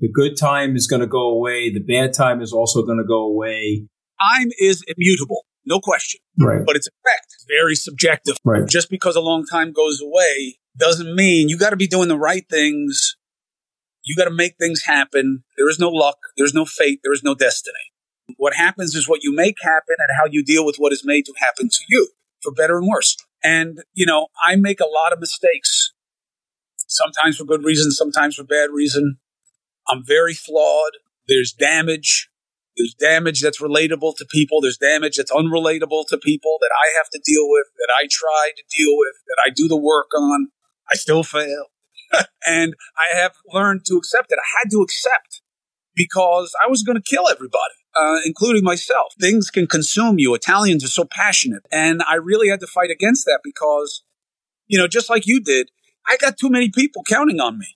The good time is going to go away. The bad time is also going to go away. Time is immutable, no question. Right. But its effect is very subjective. Right. Just because a long time goes away doesn't mean you got to be doing the right things. You got to make things happen. There is no luck. There's no fate. There is no destiny. What happens is what you make happen and how you deal with what is made to happen to you, for better and worse. And, I make a lot of mistakes, sometimes for good reason, sometimes for bad reason. I'm very flawed. There's damage. There's damage that's relatable to people. There's damage that's unrelatable to people that I have to deal with, that I try to deal with, that I do the work on. I still fail. And I have learned to accept it. I had to accept because I was going to kill everybody, including myself. Things can consume you. Italians are so passionate. And I really had to fight against that because, just like you did, I got too many people counting on me.